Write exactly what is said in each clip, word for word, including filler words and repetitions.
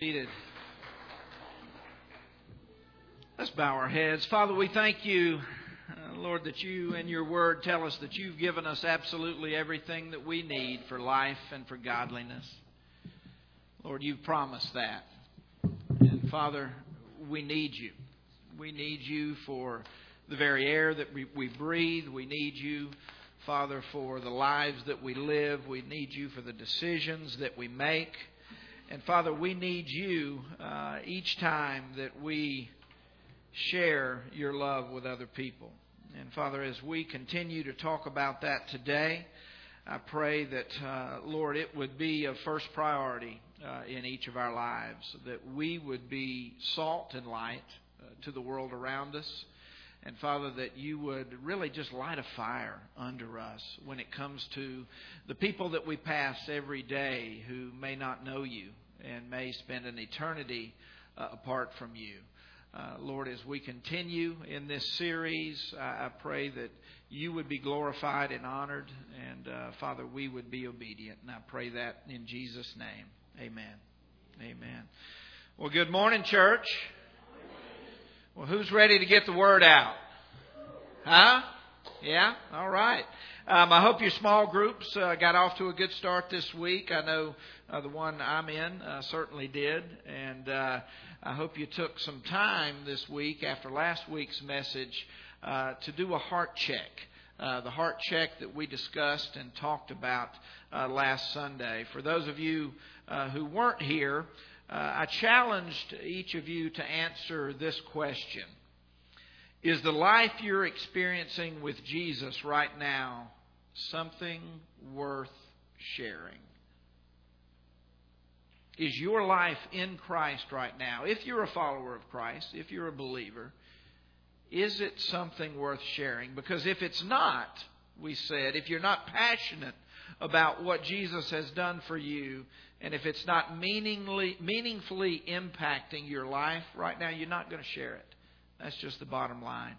Seated. Let's bow our heads. Father, we thank you, uh, Lord, that you in your word tell us that you've given us absolutely everything that we need for life and for godliness. Lord, you've promised that. And Father, we need you. We need you for the very air that we, we breathe. We need you, Father, for the lives that we live. We need you for the decisions that we make. And Father, we need you uh, each time that we share your love with other people. And Father, as we continue to talk about that today, I pray that, uh, Lord, it would be a first priority uh, in each of our lives, that we would be salt and light uh, to the world around us. And Father, that you would really just light a fire under us when it comes to the people that we pass every day who may not know you and may spend an eternity uh, apart from you. Uh, Lord, as we continue in this series, I, I pray that you would be glorified and honored. And uh, Father, we would be obedient. And I pray that in Jesus' name. Amen. Amen. Well, good morning, church. Well, who's ready to get the word out? Huh? Yeah? All right. Um, I hope your small groups uh, got off to a good start this week. I know uh, the one I'm in uh, certainly did. And uh, I hope you took some time this week after last week's message uh, to do a heart check. Uh, the heart check that we discussed and talked about uh, last Sunday. For those of you uh, who weren't here, Uh, I challenged each of you to answer this question. Is the life you're experiencing with Jesus right now something worth sharing? Is your life in Christ right now, if you're a follower of Christ, if you're a believer, is it something worth sharing? Because if it's not, we said, if you're not passionate about what Jesus has done for you, and if it's not meaningfully, meaningfully impacting your life right now, you're not going to share it. That's just the bottom line.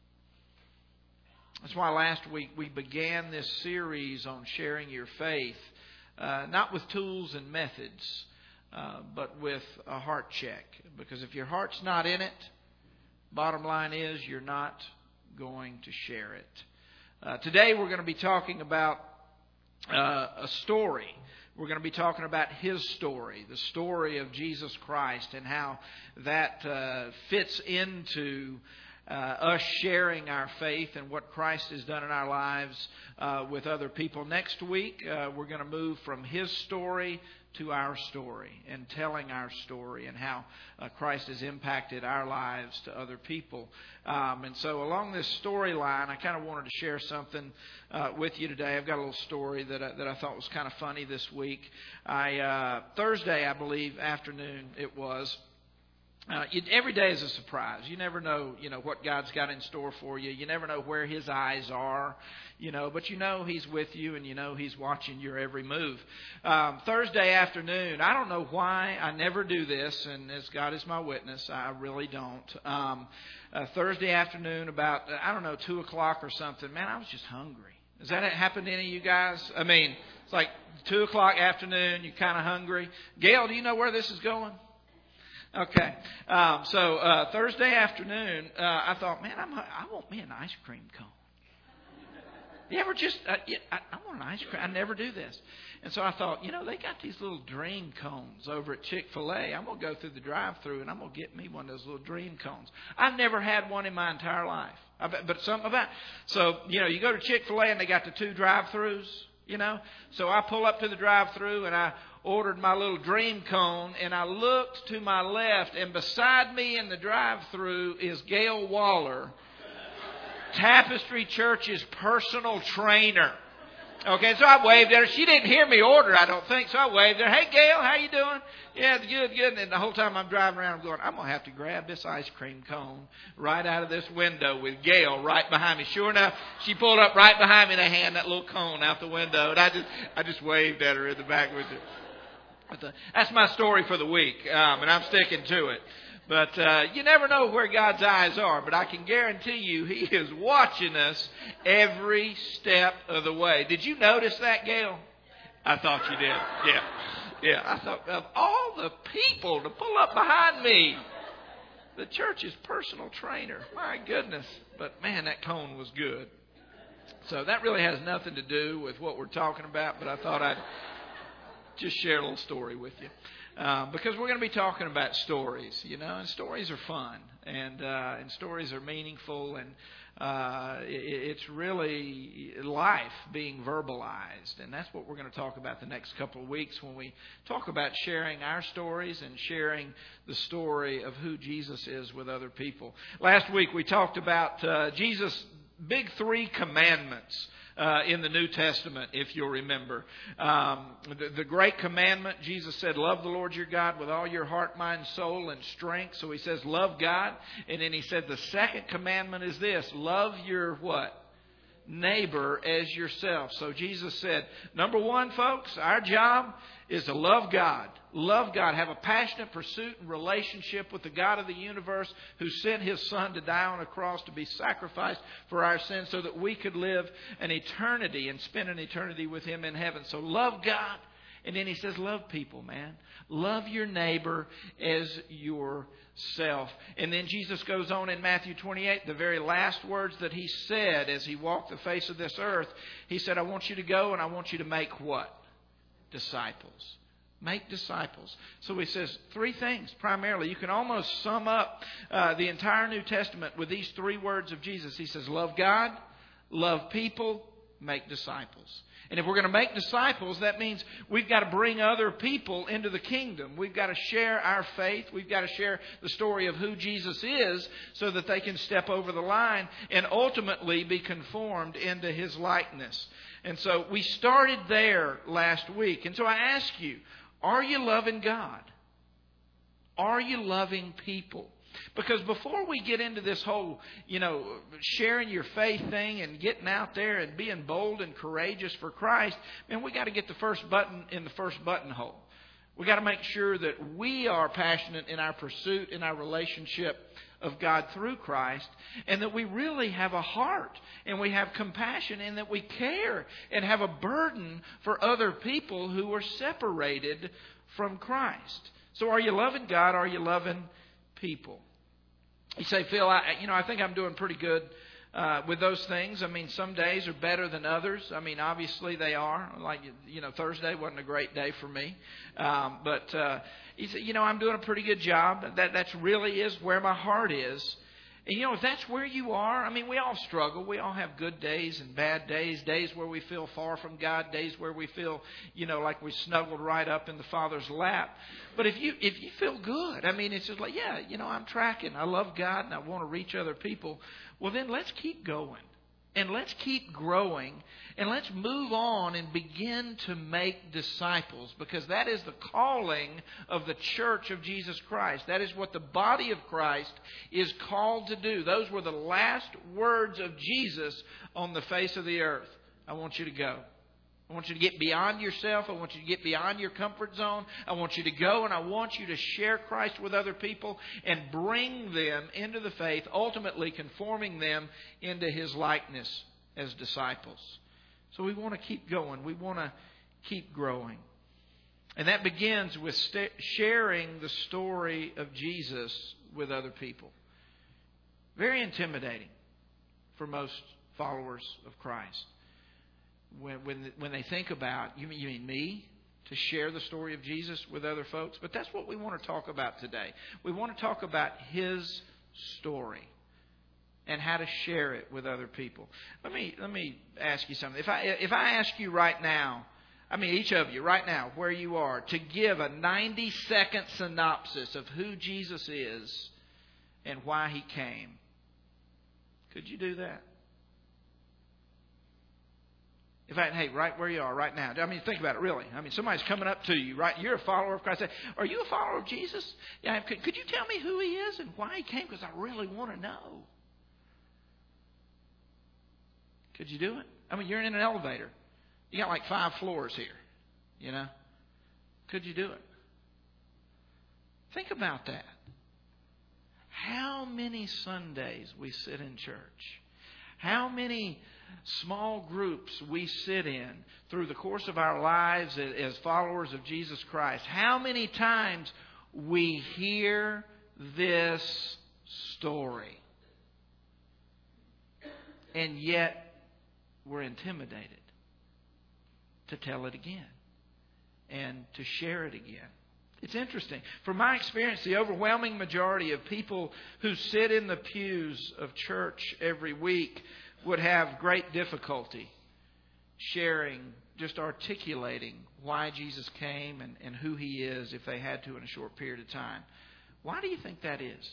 That's why last week we began this series on sharing your faith, uh, not with tools and methods, uh, but with a heart check. Because if your heart's not in it, bottom line is you're not going to share it. Uh, today we're going to be talking about uh, a story. We're going to be talking about His story, the story of Jesus Christ, and how that uh, fits into uh, us sharing our faith and what Christ has done in our lives uh, with other people. Next week, uh, we're going to move from His story to our story and telling our story and how uh, Christ has impacted our lives to other people. Um, and so along this storyline, I kind of wanted to share something uh, with you today. I've got a little story that I, that I thought was kind of funny this week. I uh, Thursday, I believe, afternoon it was. Uh, you, every day is a surprise. You never know, you know, what God's got in store for you. You never know where His eyes are, you know, but you know He's with you and you know He's watching your every move. Um, Thursday afternoon, I don't know why I never do this, and as God is my witness, I really don't. Um, uh, Thursday afternoon, about, I don't know, two o'clock or something, man, I was just hungry. Has that happened to any of you guys? I mean, it's like two o'clock afternoon, you're kind of hungry. Gail, do you know where this is going? Okay, um, so uh, Thursday afternoon, uh, I thought, man, I'm, I want me an ice cream cone. You ever just, uh, yeah, I, I want an ice cream. I never do this. And so I thought, you know, they got these little dream cones over at Chick-fil-A. I'm going to go through the drive-thru and I'm going to get me one of those little dream cones. I've never had one in my entire life. I bet, but something about, so, you know, you go to Chick-fil-A and they got the two drive-thrus, you know. So I pull up to the drive-thru and I ordered my little dream cone, and I looked to my left, and beside me in the drive-thru is Gail Waller, Tapestry Church's personal trainer. Okay, so I waved at her. She didn't hear me order, I don't think, so I waved at her. Hey, Gail, how you doing? Yeah, good, good. And the whole time I'm driving around, I'm going, I'm going to have to grab this ice cream cone right out of this window with Gail right behind me. Sure enough, she pulled up right behind me and I hand that little cone out the window. And I just I just waved at her in the back with it. That's my story for the week, um, and I'm sticking to it. But uh, you never know where God's eyes are, but I can guarantee you He is watching us every step of the way. Did you notice that, Gail? I thought you did. Yeah. Yeah, I thought, of all the people to pull up behind me, the church's personal trainer. My goodness. But man, that cone was good. So that really has nothing to do with what we're talking about, but I thought I'd just share a little story with you. Uh, because we're going to be talking about stories, you know, and stories are fun, and uh, and stories are meaningful, and uh, it, it's really life being verbalized, and that's what we're going to talk about the next couple of weeks when we talk about sharing our stories and sharing the story of who Jesus is with other people. Last week we talked about uh, Jesus' big three commandments. Uh, in the New Testament, if you'll remember. Um, the, the great commandment, Jesus said, love the Lord your God with all your heart, mind, soul, and strength. So he says, love God. And then he said, the second commandment is this, love your what? Neighbor as yourself. So Jesus said, number one, folks, our job is to love God. Love God. Have a passionate pursuit and relationship with the God of the universe who sent His Son to die on a cross to be sacrificed for our sins so that we could live an eternity and spend an eternity with Him in heaven. So love God. And then He says, love people, man. Love your neighbor as yourself. And then Jesus goes on in Matthew twenty-eight, the very last words that He said as He walked the face of this earth. He said, I want you to go and I want you to make what? Disciples. Make disciples. So He says three things primarily. You can almost sum up uh, the entire New Testament with these three words of Jesus. He says, love God, love people, make disciples. And if we're going to make disciples, that means we've got to bring other people into the kingdom. We've got to share our faith. We've got to share the story of who Jesus is so that they can step over the line and ultimately be conformed into His likeness. And so we started there last week. And so I ask you, are you loving God? Are you loving people? Because before we get into this whole, you know, sharing your faith thing and getting out there and being bold and courageous for Christ, man, we got to get the first button in the first buttonhole. We got to make sure that we are passionate in our pursuit, in our relationship of God through Christ, and that we really have a heart and we have compassion and that we care and have a burden for other people who are separated from Christ. So are you loving God? Are you loving people? You say, Phil, I, you know, I think I'm doing pretty good uh, with those things. I mean, some days are better than others. I mean, obviously they are. Like, you know, Thursday wasn't a great day for me. Um, but, uh, you say, you know, I'm doing a pretty good job. That that's really is where my heart is. And, you know, if that's where you are, I mean, we all struggle. We all have good days and bad days, days where we feel far from God, days where we feel, you know, like we snuggled right up in the Father's lap. But if you if you feel good, I mean, it's just like, yeah, you know, I'm tracking. I love God and I want to reach other people. Well, then let's keep going. And let's keep growing, and let's move on and begin to make disciples, because that is the calling of the church of Jesus Christ. That is what the body of Christ is called to do. Those were the last words of Jesus on the face of the earth. I want you to go. I want you to get beyond yourself. I want you to get beyond your comfort zone. I want you to go and I want you to share Christ with other people and bring them into the faith, ultimately conforming them into His likeness as disciples. So we want to keep going. We want to keep growing. And that begins with st- sharing the story of Jesus with other people. Very intimidating for most followers of Christ. When when when they think about, you mean, you mean me, to share the story of Jesus with other folks? But that's what we want to talk about today. We want to talk about His story and how to share it with other people. Let me let me ask you something. If I if I ask you right now, I mean each of you right now, where you are, to give a ninety second synopsis of who Jesus is and why He came, could you do that? In fact, hey, right where you are right now. I mean, think about it, really. I mean, somebody's coming up to you, right? You're a follower of Christ. Say, are you a follower of Jesus? Yeah. Could, could you tell me who He is and why He came? Because I really want to know. Could you do it? I mean, you're in an elevator. You got like five floors here, you know. Could you do it? Think about that. How many Sundays we sit in church. How many small groups we sit in through the course of our lives as followers of Jesus Christ, how many times we hear this story, and yet we're intimidated to tell it again and to share it again. It's interesting. From my experience, the overwhelming majority of people who sit in the pews of church every week would have great difficulty sharing, just articulating why Jesus came and, and who He is if they had to in a short period of time. Why do you think that is?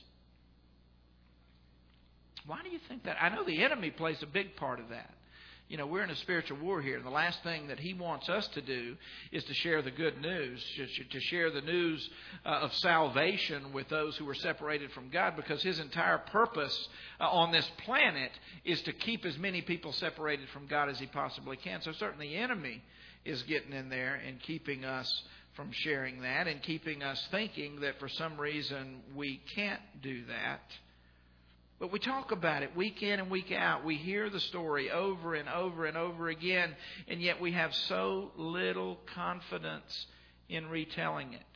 Why do you think that? I know the enemy plays a big part of that. You know, we're in a spiritual war here, and the last thing that he wants us to do is to share the good news, to share the news uh, of salvation with those who are separated from God, because his entire purpose uh, on this planet is to keep as many people separated from God as he possibly can. So certainly the enemy is getting in there and keeping us from sharing that and keeping us thinking that for some reason we can't do that. But we talk about it week in and week out. We hear the story over and over and over again, and yet we have so little confidence in retelling it.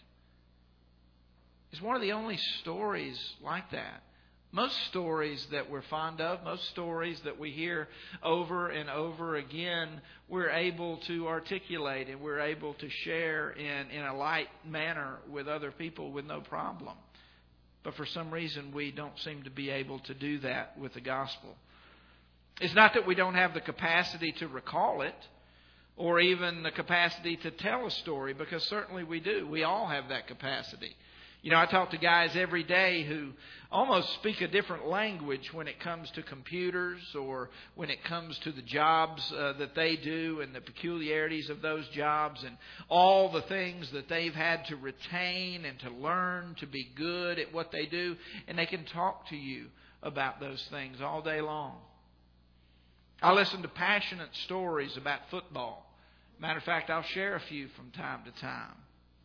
It's one of the only stories like that. Most stories that we're fond of, most stories that we hear over and over again, we're able to articulate and we're able to share in, in a light manner with other people with no problem. But for some reason, we don't seem to be able to do that with the gospel. It's not that we don't have the capacity to recall it or even the capacity to tell a story, because certainly we do. We all have that capacity. You know, I talk to guys every day who almost speak a different language when it comes to computers or when it comes to the jobs uh, that they do and the peculiarities of those jobs and all the things that they've had to retain and to learn to be good at what they do. And they can talk to you about those things all day long. I listen to passionate stories about football. Matter of fact, I'll share a few from time to time.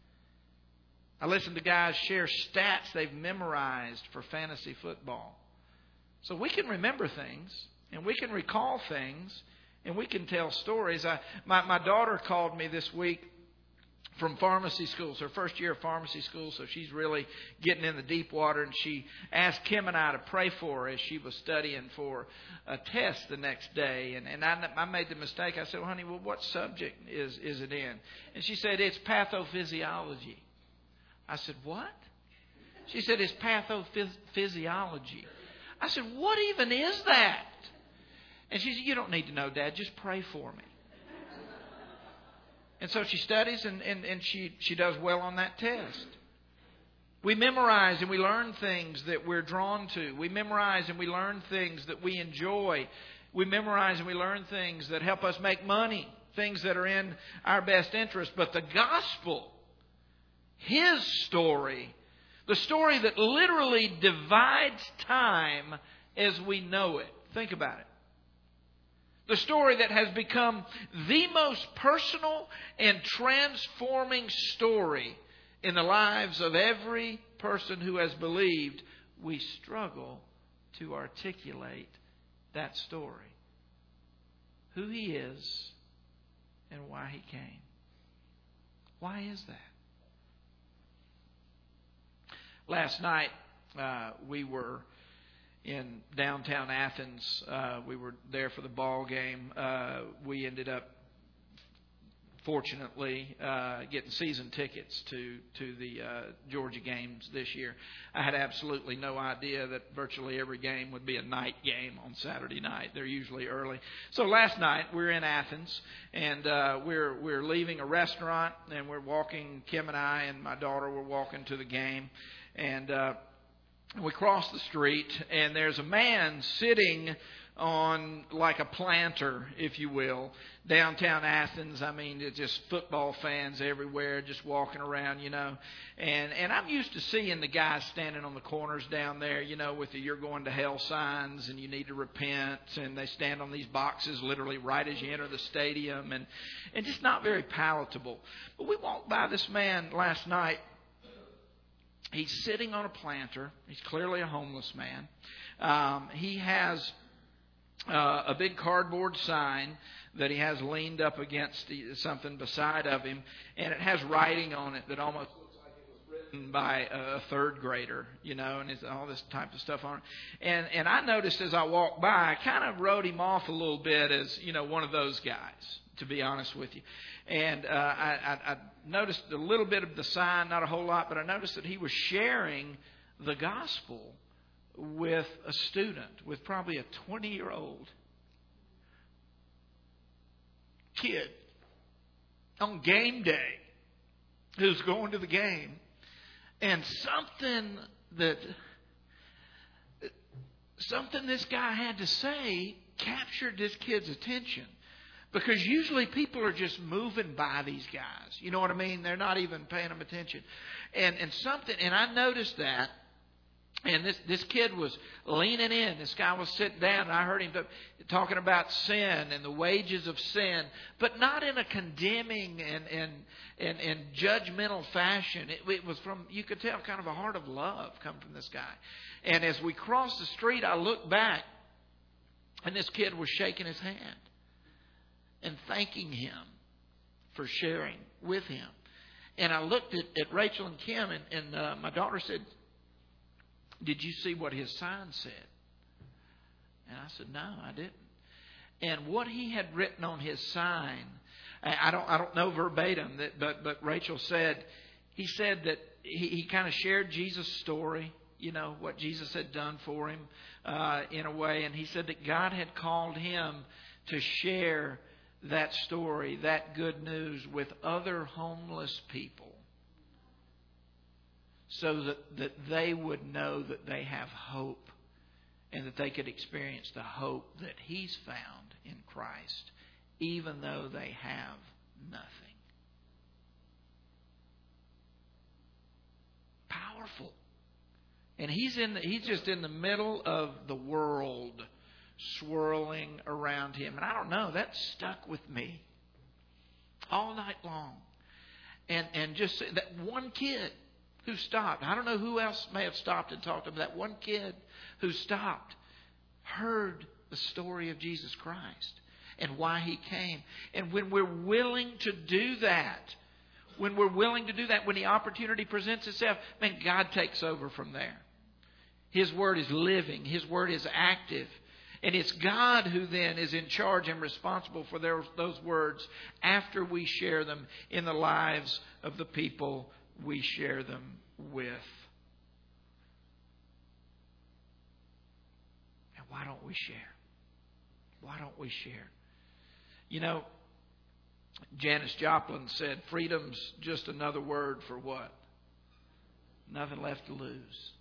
I listen to guys share stats they've memorized for fantasy football. So we can remember things, and we can recall things, and we can tell stories. I, my, my daughter called me this week from pharmacy school. It's her first year of pharmacy school, so she's really getting in the deep water. And she asked Kim and I to pray for her as she was studying for a test the next day. And, and I, I made the mistake. I said, well, honey, well, what subject is, is it in? And she said, it's pathophysiology. I said, what? She said, it's pathophysiology. I said, what even is that? And she said, you don't need to know, Dad. Just pray for me. And so she studies and, and, and she, she does well on that test. We memorize and we learn things that we're drawn to. We memorize and we learn things that we enjoy. We memorize and we learn things that help us make money, things that are in our best interest. But the gospel, His story, the story that literally divides time as we know it. Think about it. The story that has become the most personal and transforming story in the lives of every person who has believed. We struggle to articulate that story. Who He is and why He came. Why is that? Last night, uh, we were in downtown Athens. Uh, we were there for the ball game. Uh, we ended up, fortunately, uh, getting season tickets to to the uh, Georgia games this year. I had absolutely no idea that virtually every game would be a night game on Saturday night. They're usually early. So last night we're in Athens, and uh, we're we're leaving a restaurant, and we're walking. Kim and I and my daughter were walking to the game, and uh, we cross the street, and there's a man sitting on like a planter, if you will, downtown Athens. I mean, it's just football fans everywhere, just walking around, you know. And and I'm used to seeing the guys standing on the corners down there, you know, with the "you're going to hell" signs and "you need to repent." And they stand on these boxes literally right as you enter the stadium, and, and just not very palatable. But we walked by this man last night. He's sitting on a planter. He's clearly a homeless man. Um, he has uh, a big cardboard sign that he has leaned up against the, something beside of him, and it has writing on it that almost looks like it was written by a third grader, you know, and it's all this type of stuff on it. And and I noticed as I walked by, I kind of wrote him off a little bit as, you know, one of those guys, to be honest with you. And uh, I, I, I noticed a little bit of the sign, not a whole lot, but I noticed that he was sharing the gospel with a student, with probably a twenty-year-old kid on game day who's going to the game. And something that something this guy had to say captured this kid's attention. Because usually people are just moving by these guys. You know what I mean? They're not even paying them attention. And and something, and I noticed that. And this, this kid was leaning in. This guy was sitting down, and I heard him talking about sin and the wages of sin, but not in a condemning and and, and, and judgmental fashion. It, it was from, you could tell, kind of a heart of love coming from this guy. And as we crossed the street, I looked back, and this kid was shaking his hand and thanking him for sharing with him. And I looked at, at Rachel and Kim, and, and uh, my daughter said, "Did you see what his sign said?" And I said, "No, I didn't." And what he had written on his sign, I don't, I don't know verbatim, that, but but Rachel said, he said that he, he kind of shared Jesus' story, you know, what Jesus had done for him uh, in a way, and he said that God had called him to share that story, that good news, with other homeless people, so that, that they would know that they have hope and that they could experience the hope that He's found in Christ, even though they have nothing. Powerful. And he's in the, he's just in the middle of the world swirling around him. And I don't know, that stuck with me all night long. And and just that one kid who stopped. I don't know who else may have stopped and talked to him. That one kid who stopped heard the story of Jesus Christ and why He came. And when we're willing to do that, when we're willing to do that, when the opportunity presents itself, man, God takes over from there. His Word is living. His Word is active. And it's God who then is in charge and responsible for their, those words after we share them in the lives of the people we share them with. And why don't we share? Why don't we share? You know, Janis Joplin said, freedom's just another word for what? Nothing left to lose.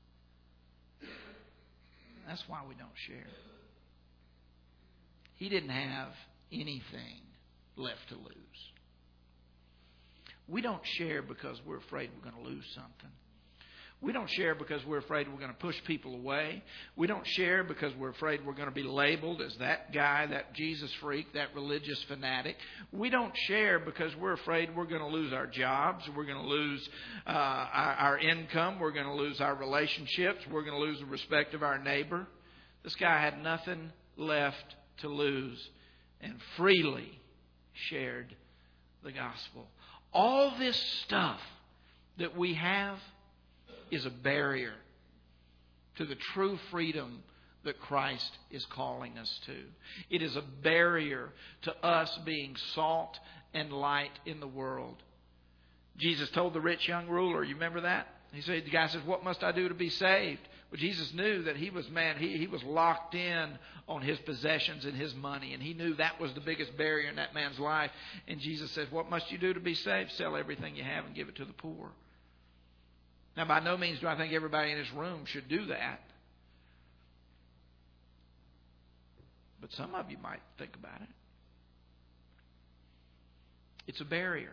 That's why we don't share. He didn't have anything left to lose. We don't share because we're afraid we're going to lose something. We don't share because we're afraid we're going to push people away. We don't share because we're afraid we're going to be labeled as that guy, that Jesus freak, that religious fanatic. We don't share because we're afraid we're going to lose our jobs. We're going to lose uh, our, our income. We're going to lose our relationships. We're going to lose the respect of our neighbor. This guy had nothing left to lose and freely shared the gospel. All this stuff that we have is a barrier to the true freedom that Christ is calling us to. It is a barrier to us being salt and light in the world. Jesus told the rich young ruler, you remember that? He said, the guy says, what must I do to be saved? Well, Jesus knew that he was, man, he, he was locked in on his possessions and his money. And he knew that was the biggest barrier in that man's life. And Jesus says, what must you do to be saved? Sell everything you have and give it to the poor. Now, by no means do I think everybody in this room should do that. But some of you might think about it. It's a barrier.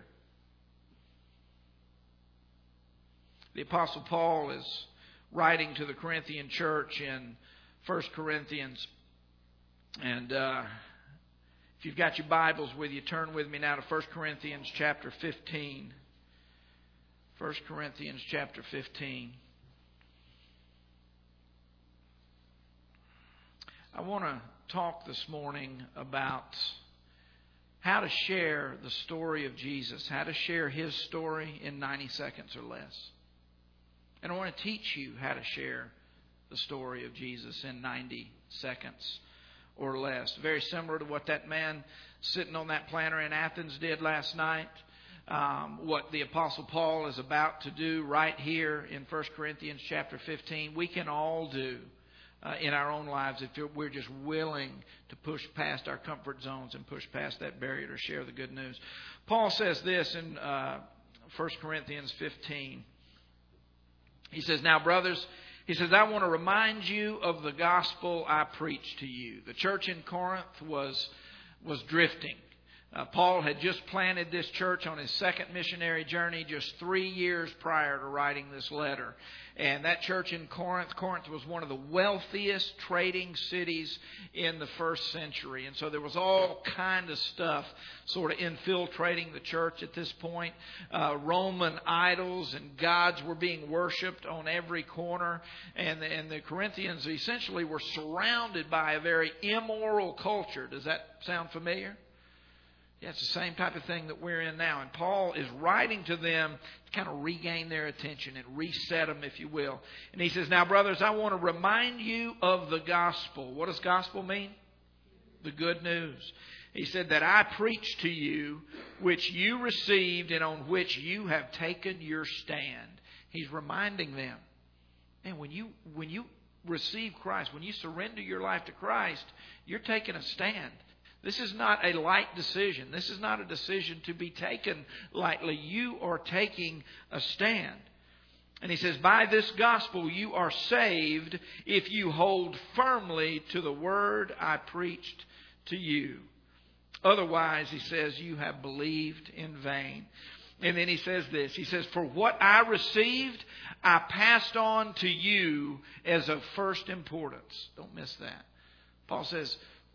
The Apostle Paul is writing to the Corinthian church in First Corinthians. And uh, if you've got your Bibles with you, turn with me now to First Corinthians chapter fifteen. First Corinthians chapter fifteen. I want to talk this morning about how to share the story of Jesus, how to share His story in ninety seconds or less. And I want to teach you how to share the story of Jesus in ninety seconds or less. Very similar to what that man sitting on that planter in Athens did last night. Um, what the Apostle Paul is about to do right here in First Corinthians chapter fifteen, we can all do uh, in our own lives if we're just willing to push past our comfort zones and push past that barrier to share the good news. Paul says this in uh, First Corinthians fifteen. He says, "Now, brothers," he says, "I want to remind you of the gospel I preached to you." The church in Corinth was was drifting. Uh, Paul had just planted this church on his second missionary journey just three years prior to writing this letter. And that church in Corinth, Corinth was one of the wealthiest trading cities in the first century. And so there was all kind of stuff sort of infiltrating the church at this point. Uh, Roman idols and gods were being worshipped on every corner. And the, and the Corinthians essentially were surrounded by a very immoral culture. Does that sound familiar? Yeah, it's the same type of thing that we're in now. And Paul is writing to them to kind of regain their attention and reset them, if you will. And he says, "Now, brothers, I want to remind you of the gospel." What does gospel mean? The good news. He said, "that I preached to you, which you received and on which you have taken your stand." He's reminding them. And when you, when you receive Christ, when you surrender your life to Christ, you're taking a stand. This is not a light decision. This is not a decision to be taken lightly. You are taking a stand. And he says, "By this gospel you are saved if you hold firmly to the word I preached to you. Otherwise," he says, "you have believed in vain." And then he says this. He says, "For what I received, I passed on to you as of first importance." Don't miss that. Paul says,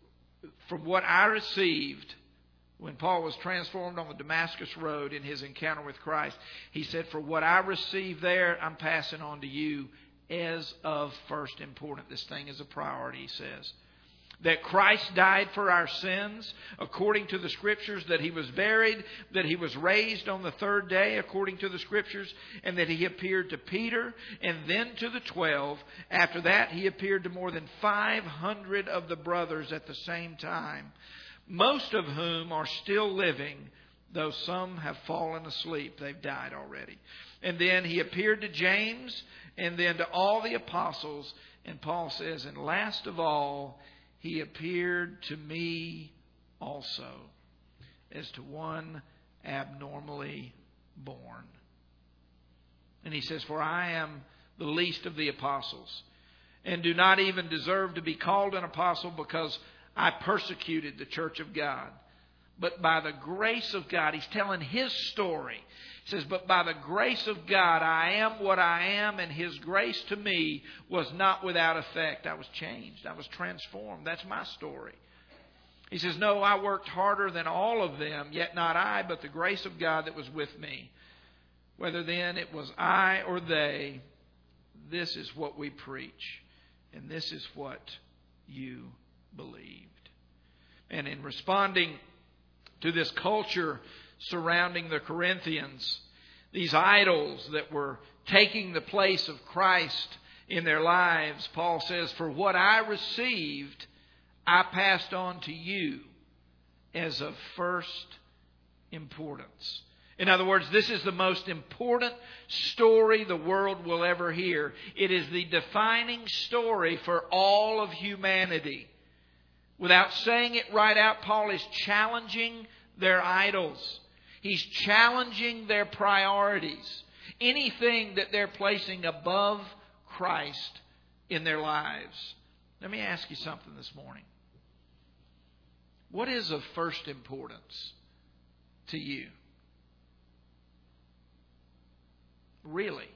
from what I received when Paul was transformed on the Damascus Road in his encounter with Christ, he said, "For what I received there, I'm passing on to you as of first importance." This thing is a priority, he says. "That Christ died for our sins according to the Scriptures, that He was buried, that He was raised on the third day according to the Scriptures, and that He appeared to Peter and then to the twelve. After that, He appeared to more than five hundred of the brothers at the same time, most of whom are still living, though some have fallen asleep." They've died already. "And then He appeared to James, and then to all the apostles." And Paul says, "And last of all, He appeared to me also, as to one abnormally born." And he says, "For I am the least of the apostles, and do not even deserve to be called an apostle, because I persecuted the church of God. But by the grace of God," he's telling his story. He says, "But by the grace of God, I am what I am, and His grace to me was not without effect." I was changed. I was transformed. That's my story. He says, "No, I worked harder than all of them, yet not I, but the grace of God that was with me. Whether then it was I or they, this is what we preach, and this is what you believed." And in responding to this culture surrounding the Corinthians, these idols that were taking the place of Christ in their lives, Paul says, "For what I received, I passed on to you as of first importance." In other words, this is the most important story the world will ever hear. It is the defining story for all of humanity. Without saying it right out, Paul is challenging their idols. He's challenging their priorities. Anything that they're placing above Christ in their lives. Let me ask you something this morning. What is of first importance to you? Really?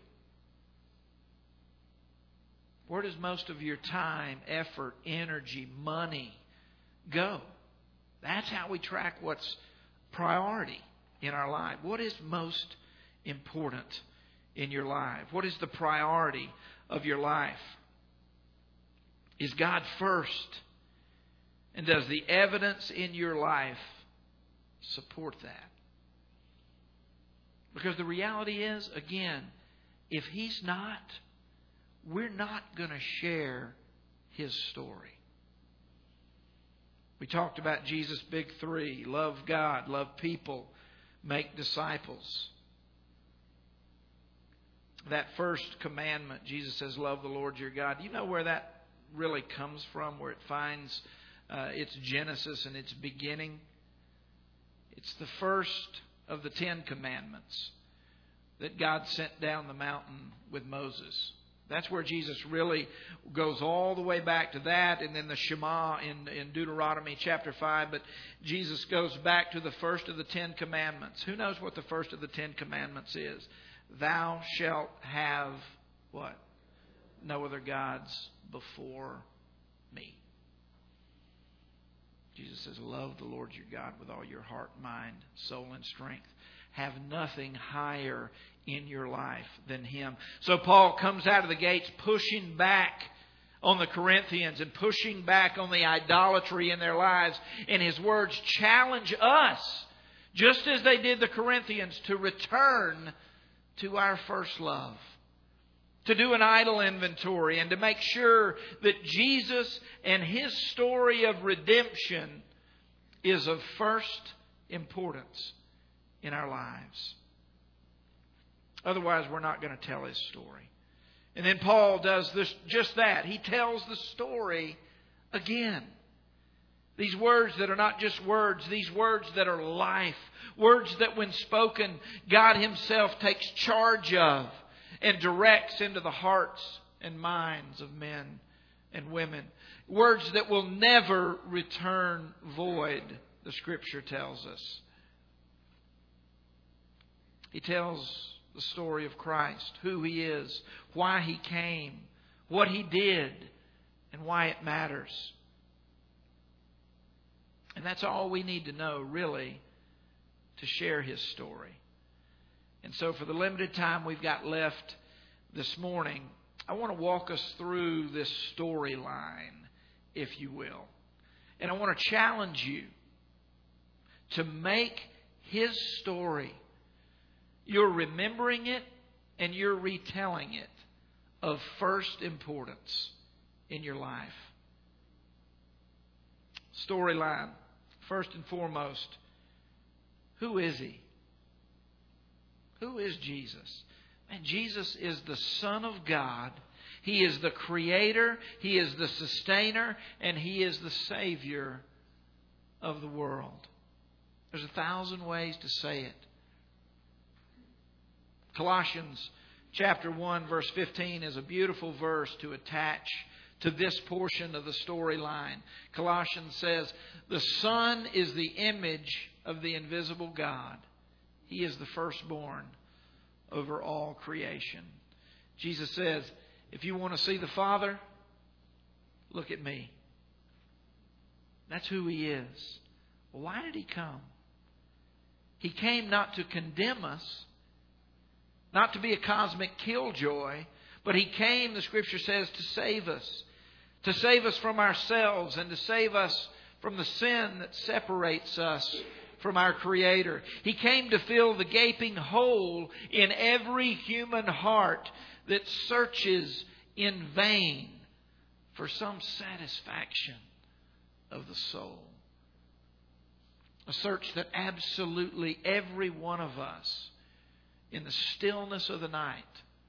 Where does most of your time, effort, energy, money go? That's how we track what's priority in our life. What is most important in your life? What is the priority of your life? Is God first? And does the evidence in your life support that? Because the reality is, again, if He's not, we're not going to share His story. We talked about Jesus' big three. Love God, love people, make disciples. That first commandment, Jesus says, love the Lord your God. Do you know where that really comes from, where it finds uh, its genesis and its beginning? It's the first of the Ten Commandments that God sent down the mountain with Moses. That's where Jesus really goes all the way back to that, and then the Shema in, in Deuteronomy chapter five. But Jesus goes back to the first of the Ten Commandments. Who knows what the first of the Ten Commandments is? Thou shalt have what? No other gods before me. Jesus says, love the Lord your God with all your heart, mind, soul, and strength. Have nothing higher in your life than Him. So Paul comes out of the gates pushing back on the Corinthians and pushing back on the idolatry in their lives. And his words challenge us, just as they did the Corinthians, to return to our first love. To do an idol inventory and to make sure that Jesus and His story of redemption is of first importance in our lives. Otherwise, we're not going to tell His story. And then Paul does this, just that. He tells the story again. These words that are not just words, these words that are life. Words that when spoken, God Himself takes charge of and directs into the hearts and minds of men and women. Words that will never return void, the Scripture tells us. He tells the story of Christ, who He is, why He came, what He did, and why it matters. And that's all we need to know, really, to share His story. And so for the limited time we've got left this morning, I want to walk us through this storyline, if you will. And I want to challenge you to make His story, you're remembering it and you're retelling it, of first importance in your life. Storyline. First and foremost, who is He? Who is Jesus? And Jesus is the Son of God. He is the Creator. He is the Sustainer. And He is the Savior of the world. There's a thousand ways to say it. Colossians chapter one verse fifteen is a beautiful verse to attach to this portion of the storyline. Colossians says, the Son is the image of the invisible God. He is the firstborn over all creation. Jesus says, if you want to see the Father, look at me. That's who He is. Well, why did He come? He came not to condemn us, not to be a cosmic killjoy, but He came, the Scripture says, to save us. To save us from ourselves and to save us from the sin that separates us from our Creator. He came to fill the gaping hole in every human heart that searches in vain for some satisfaction of the soul. A search that absolutely every one of us, in the stillness of the night,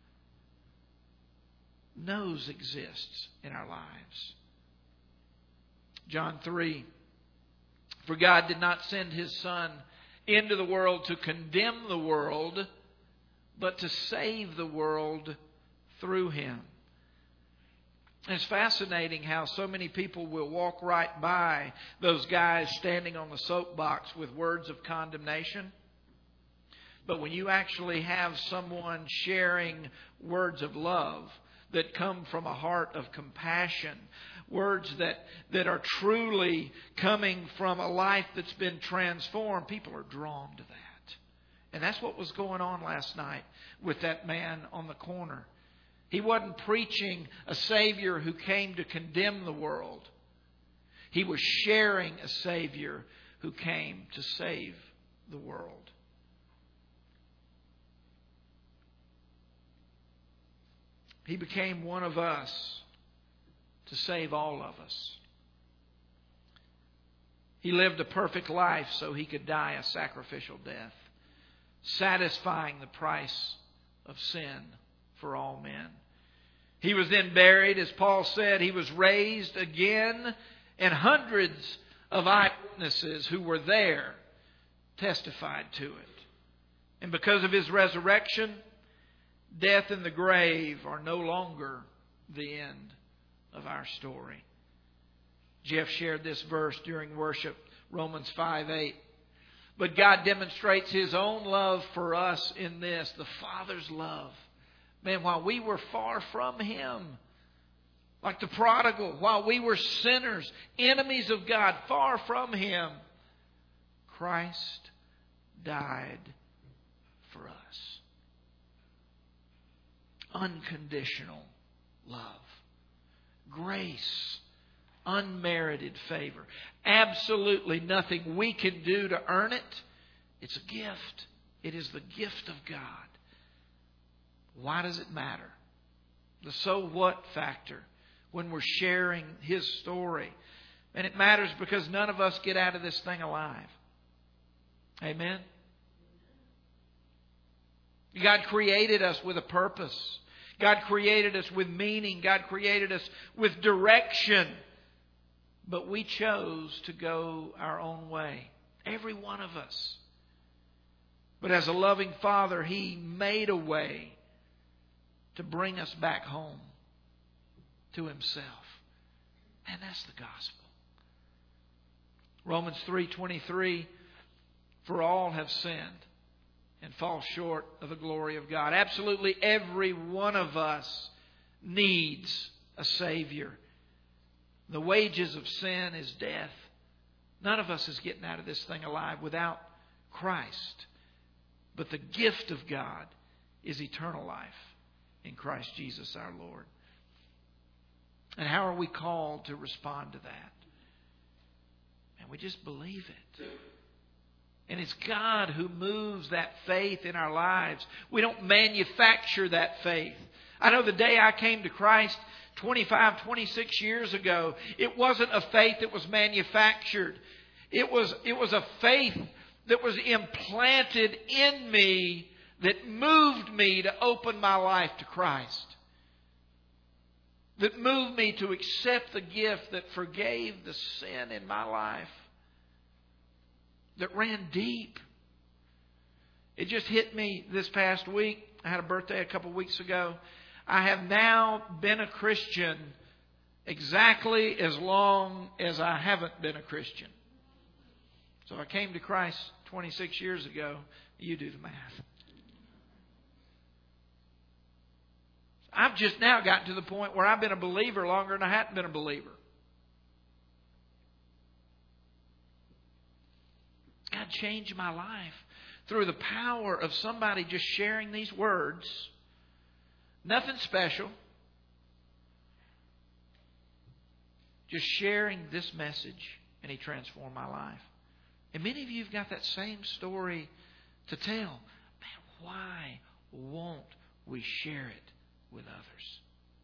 knows exists in our lives. John three. For God did not send His Son into the world to condemn the world, but to save the world through Him. And it's fascinating how so many people will walk right by those guys standing on the soapbox with words of condemnation. But when you actually have someone sharing words of love that come from a heart of compassion, words that, that are truly coming from a life that's been transformed, people are drawn to that. And that's what was going on last night with that man on the corner. He wasn't preaching a Savior who came to condemn the world. He was sharing a Savior who came to save the world. He became one of us to save all of us. He lived a perfect life so He could die a sacrificial death, satisfying the price of sin for all men. He was then buried, as Paul said. He was raised again, and hundreds of eyewitnesses who were there testified to it. And because of His resurrection, death and the grave are no longer the end of our story. Jeff shared this verse during worship, Romans five eight. But God demonstrates His own love for us in this, the Father's love. Man, while we were far from Him, like the prodigal, while we were sinners, enemies of God, far from Him, Christ died for us. Unconditional love. Grace. Unmerited favor. Absolutely nothing we can do to earn it. It's a gift. It is the gift of God. Why does it matter? The so what factor when we're sharing His story. And it matters because none of us get out of this thing alive. Amen? God created us with a purpose. God created us with meaning. God created us with direction. But we chose to go our own way. Every one of us. But as a loving Father, He made a way to bring us back home to Himself. And that's the gospel. Romans three twenty-three, for all have sinned and fall short of the glory of God. Absolutely every one of us needs a Savior. The wages of sin is death. None of us is getting out of this thing alive without Christ. But the gift of God is eternal life in Christ Jesus our Lord. And how are we called to respond to that? And we just believe it. And it's God who moves that faith in our lives. We don't manufacture that faith. I know the day I came to Christ twenty-five, twenty-six years ago, it wasn't a faith that was manufactured. It was, it was a faith that was implanted in me that moved me to open my life to Christ. That moved me to accept the gift that forgave the sin in my life. That ran deep. It just hit me this past week. I had a birthday a couple of weeks ago. I have now been a Christian exactly as long as I haven't been a Christian. So I came to Christ twenty-six years ago. You do the math. I've just now gotten to the point where I've been a believer longer than I hadn't been a believer. God changed my life through the power of somebody just sharing these words. Nothing special. Just sharing this message, and He transformed my life. And many of you have got that same story to tell. Man, why won't we share it with others?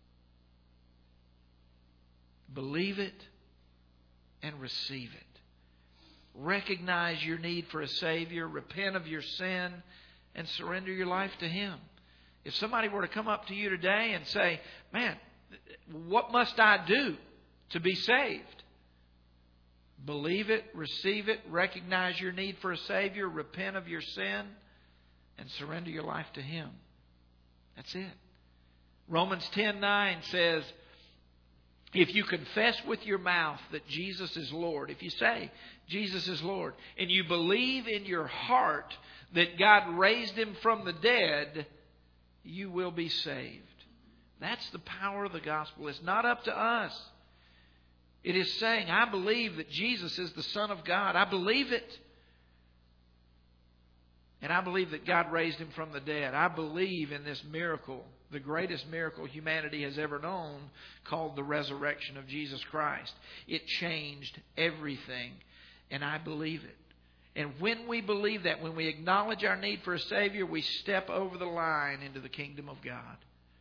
Believe it and receive it. Recognize your need for a Savior. Repent of your sin and surrender your life to Him. If somebody were to come up to you today and say, man, what must I do to be saved? Believe it, receive it, recognize your need for a Savior, repent of your sin, and surrender your life to Him. That's it. Romans ten nine says, if you confess with your mouth that Jesus is Lord, if you say Jesus is Lord, and you believe in your heart that God raised Him from the dead, you will be saved. That's the power of the gospel. It's not up to us. It is saying, I believe that Jesus is the Son of God. I believe it. And I believe that God raised Him from the dead. I believe in this miracle the greatest miracle humanity has ever known, called the resurrection of Jesus Christ. It changed everything, and I believe it. And when we believe that, when we acknowledge our need for a Savior, we step over the line into the kingdom of God.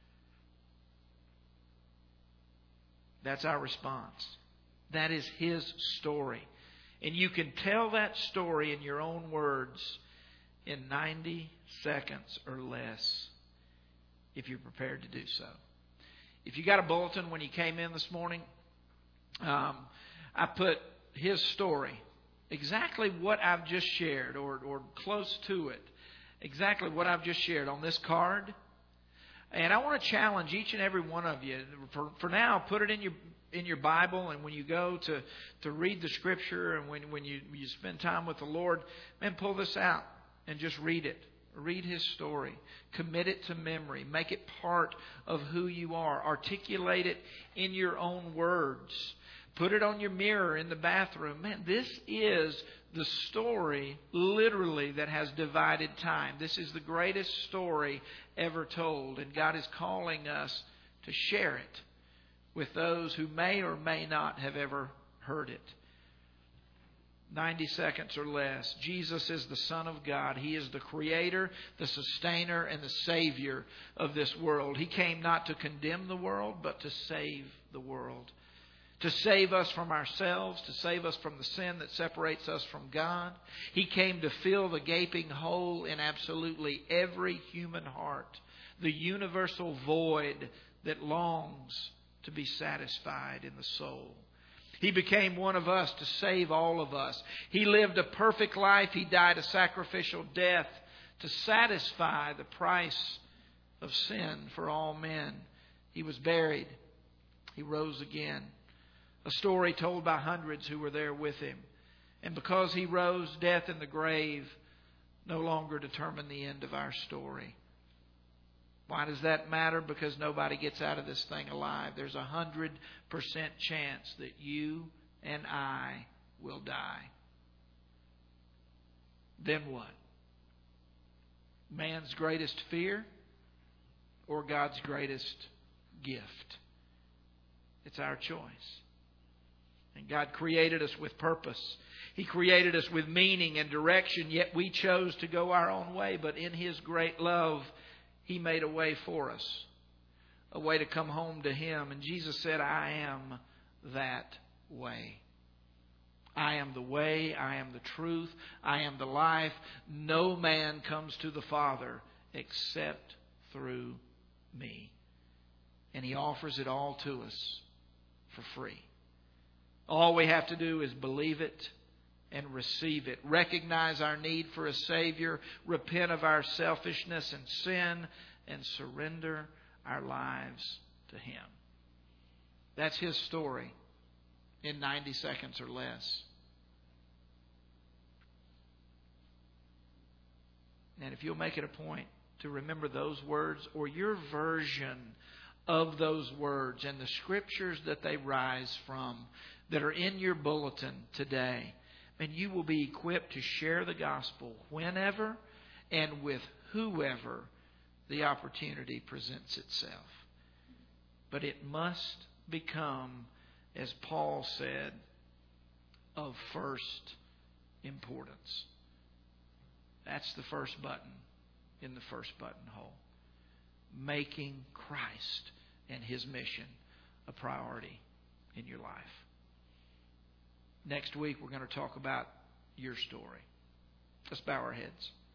That's our response. That is His story. And you can tell that story in your own words in ninety seconds or less if you're prepared to do so. If you got a bulletin when you came in this morning, um, I put his story, exactly what I've just shared, or, or close to it, exactly what I've just shared on this card. And I want to challenge each and every one of you. For, for now, put it in your in your Bible, and when you go to, to read the Scripture, and when, when you, you spend time with the Lord, man, pull this out and just read it. Read His story. Commit it to memory. Make it part of who you are. Articulate it in your own words. Put it on your mirror in the bathroom. Man, this is the story, literally, that has divided time. This is the greatest story ever told. And God is calling us to share it with those who may or may not have ever heard it. ninety seconds or less. Jesus is the Son of God. He is the Creator, the Sustainer, and the Savior of this world. He came not to condemn the world, but to save the world. To save us from ourselves, to save us from the sin that separates us from God. He came to fill the gaping hole in absolutely every human heart. The universal void that longs to be satisfied in the soul. He became one of us to save all of us. He lived a perfect life. He died a sacrificial death to satisfy the price of sin for all men. He was buried. He rose again. A story told by hundreds who were there with Him. And because He rose, death and the grave no longer determine the end of our story. Why does that matter? Because nobody gets out of this thing alive. There's a hundred percent chance that you and I will die. Then what? Man's greatest fear or God's greatest gift? It's our choice. And God created us with purpose. He created us with meaning and direction, yet we chose to go our own way. But in His great love, He made a way for us, a way to come home to Him. And Jesus said, I am that way. I am the way, I am the truth, I am the life. No man comes to the Father except through me. And He offers it all to us for free. All we have to do is believe it and receive it. Recognize our need for a Savior. Repent of our selfishness and sin. And surrender our lives to Him. That's His story in ninety seconds or less. And if you'll make it a point to remember those words or your version of those words and the scriptures that they rise from that are in your bulletin today, and you will be equipped to share the gospel whenever and with whoever the opportunity presents itself. But it must become, as Paul said, of first importance. That's the first button in the first buttonhole. Making Christ and His mission a priority in your life. Next week, we're going to talk about your story. Let's bow our heads.